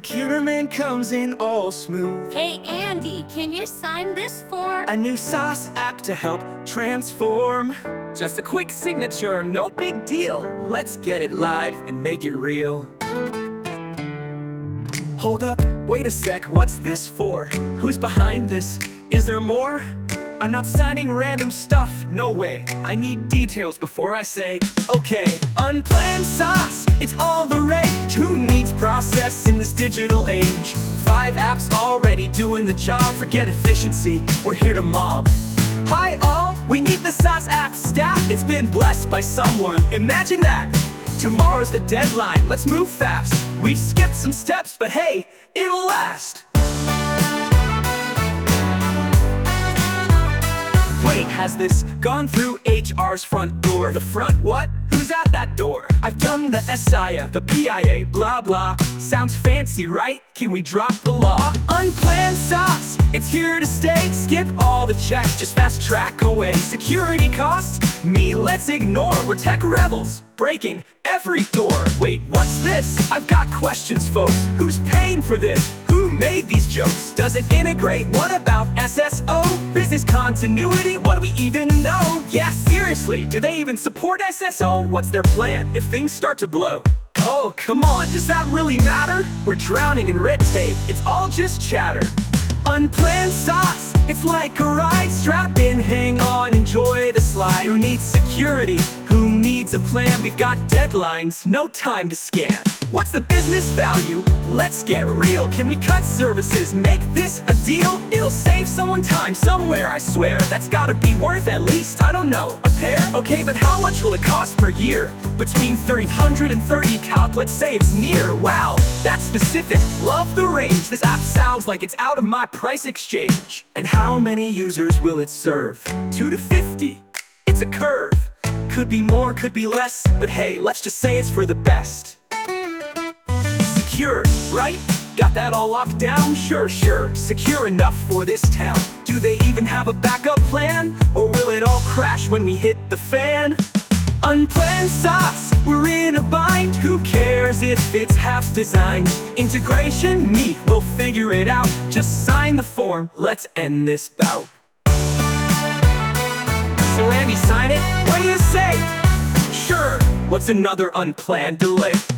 procurement comes in all smooth. Hey Andy, can you sign this form? A new SaaS app to help transform. Just a quick signature, no big deal. Let's get it live and make it real. Hold up, wait a sec, what's this for? Who's behind this? Is there more? I'm not signing random stuff, no way. I need details before I say, okay. Unplanned SaaS, it's all the rage. Who needs process in this digital age? 5 apps already doing the job, forget efficiency, we're here to mob. Hi all, we need the SaaS app staff. It's been blessed by someone, imagine that. Tomorrow's the deadline, let's move fast. We skipped some steps, but hey, it'll last. Wait, has this gone through HR's front door? The front what? Who's at that door? I've done the SIA, the PIA, blah blah. Sounds fancy, right? Can we drop the law? Unplanned SaaS, it's here to stay. Skip all the checks, just fast track away. Security costs? Me, let's ignore. We're tech rebels, breaking every door. Wait, what's this? I've got questions, folks. Who's paying for this? Who made these jokes? Does it integrate? What about SSO? Business continuity? What do we even know? Yeah, seriously, do they even support SSO? What's their plan if things start to blow? Oh, come on, does that really matter? We're drowning in red tape, it's all just chatter. Unplanned SaaS, it's like a ride. Strap in, hang on, enjoy the slide. Who needs security? Who needs a plan? We've got deadlines, no time to scan. What's the business value? Let's get real. Can we cut services, make this a deal? It'll save someone time somewhere, I swear. That's gotta be worth at least, I don't know, a pair. Okay, but how much will it cost per year? Between 300 and 30 calc, let's say it's near. Wow, that's specific, love the range. This app sounds like it's out of my price exchange. And how many users will it serve? 2 to 50, it's a curve. Could be more, could be less, but hey, let's just say it's for the best. Secure, right? Got that all locked down? Sure, secure enough for this town. Do they even have a backup plan? Or will it all crash when we hit the fan? Unplanned SaaS, we're in a bind. Who cares if it's half designed? Integration, me, we'll figure it out. Just sign the form, let's end this bout. So Andy, sign it? What do you say? Sure, what's another unplanned delay?